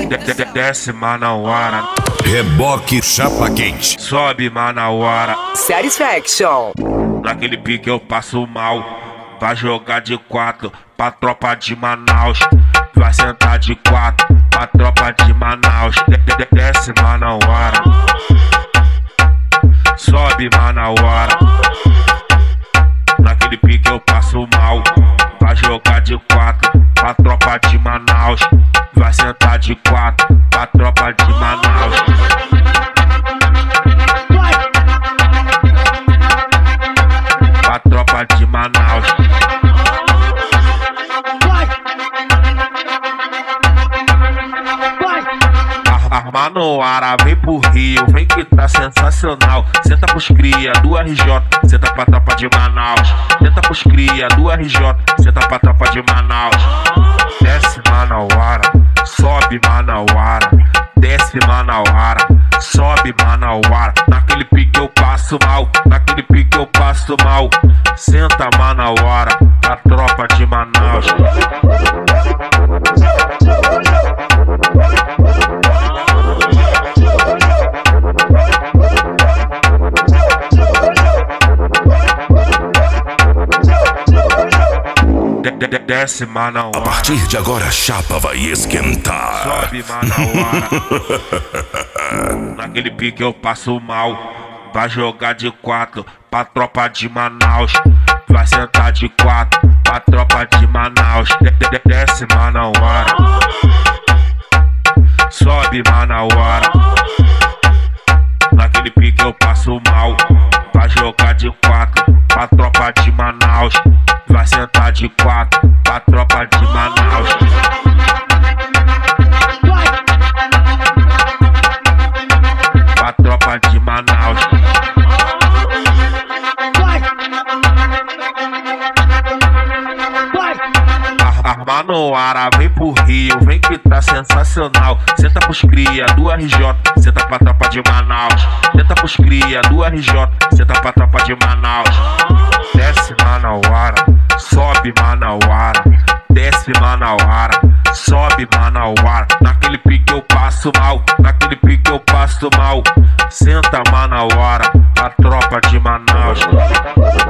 Desce Manauara, Reboque Chapa Quente. sobe Manauara. Satisfaction. Naquele pique eu passo mal. Vai jogar de 4 pra tropa de Manaus. Vai sentar de 4 pra tropa de Manaus. Desce Manauara, sobe Manauara. Naquele pique eu passo mal. Vai jogar de 4 pra tropa de Manaus. Vai sentar de 4 pra tropa de Manaus. Pra tropa de Manaus. Manauara, vem pro Rio, vem que tá sensacional. Senta pros cria do RJ, senta pra tropa de Manaus. Senta pros cria do RJ, senta pra tropa de Manaus. Desce Manauara, sobe Manauara. Desce Manauara, sobe Manauara. Naquele pique eu passo mal, naquele pique eu passo mal. Senta Manauara, pra tropa de Manaus. Desce Manauara. A partir de agora a chapa vai esquentar. Sobe Manauara. Naquele pique eu passo mal. Vai jogar de 4 pra tropa de Manaus. Vai sentar de 4 pra tropa de Manaus. Desce Manauara, sobe Manauara. Naquele pique eu passo mal. Vai jogar de 4 pra tropa de Manaus. Vai sentar de 4 pra tropa de Manaus. Pra tropa de Manaus. Manauara, vem pro Rio, vem que tá sensacional. Senta pros cria do RJ, senta pra tropa de Manaus. Senta pros cria do RJ, senta pra tropa de Manaus. Desce Manauara, sobe Manauara. Desce Manauara, sobe Manauara. Naquele pique eu passo mal, naquele pique eu passo mal. Senta Manauara, pra tropa de Manaus.